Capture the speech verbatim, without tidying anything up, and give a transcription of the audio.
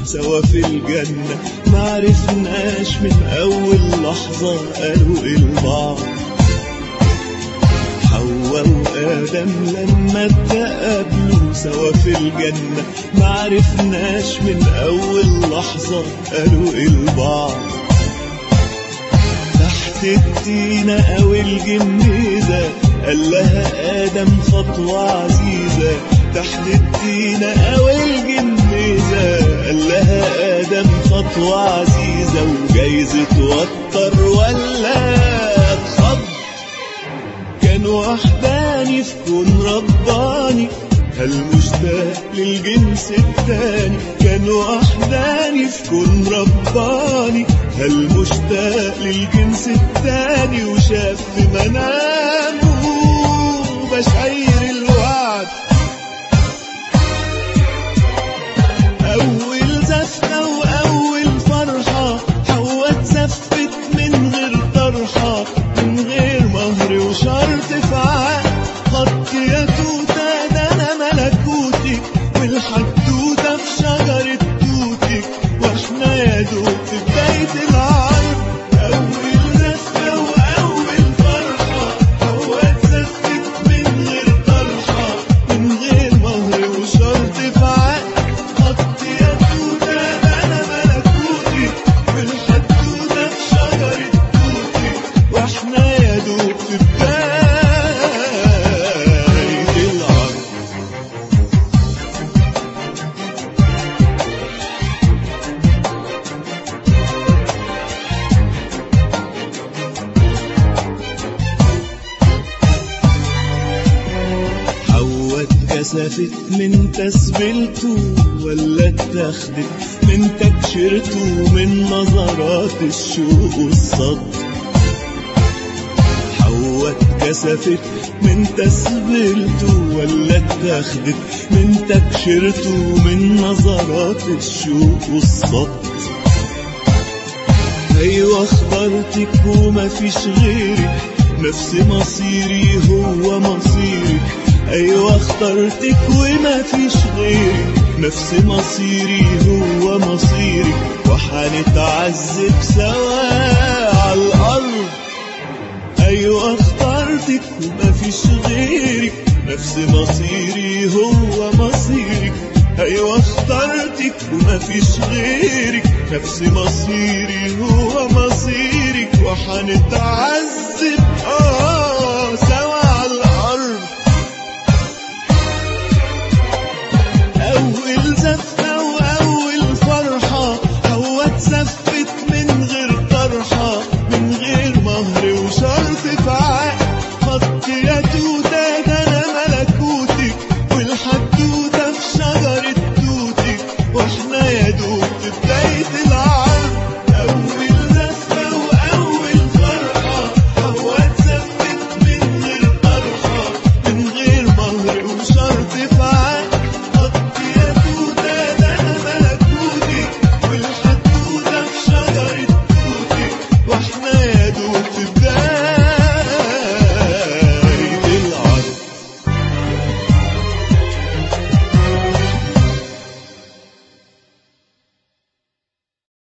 سوا في الجنة، معرفناش من أول لحظة قالوا إيه لبعض. حواء وآدم لما اتقابلوا سوا في الجنة، معرفناش من أول لحظة قالوا إيه لبعض. تحت التينة أو الجميزة قال لها آدم خطوة عزيزة. تحت التينة أو الجميزة قال لها آدم خطوة عزيزة، وجايز توتر ولا اتخض. كان وحداني في كون رباني، هل مشتاق للجنس التاني. كان وحداني في كون رباني، هل مشتاق للجنس التاني. وشاف في منامه بشعير الوعد، أول زفة وأول فرحة. حواء اتزفت من غير طرحة، من غير مهر وشرط في عقد. خط يا توتة ده أنا ملكوتك، والحدوتة في شجرة توتك، واحنا يا دوب في بداية العرض. أول زفة وأول فرحة، حواء اتزفت من غير طرحة، من غير مهر وشرط في عقد. خط يا توتة ده أنا ملكوتك، والحدوتة في شجرة توتك، واحنا يا دوب في بداية العرض. حواء اتكسفت من تسبيلته ولا اتاخدت من تكشيرته، من نظرات الشوق والصد. حواء اتكسفت من تسبيلته ولا اتاخدت من تكشيرته، من نظرات الشوق والصد. ايوه اخترتك وما فيش غيرك، نفس مصيري هو مصيرك. ايوه اخترتك وما فيش غيرك، نفس مصيري هو مصيرك. وحنتعذب سوا على الارض. ايوه اخترتك وما فيش غيرك، نفس مصيري هو مصيرك. ايوه اخترتك وما فيش غيرك، نفس مصيري هو مصيرك. وحنتعذب اه سوا على الارض. اول زفة واول فرحة، حواء اتزفت من غير طرحة، من غير مهر وشرط في عقد. خط يا توتة ده انا ملكوتك، والحدوتة في شجرة توتك، واحنا يا دوب في بداية العرض.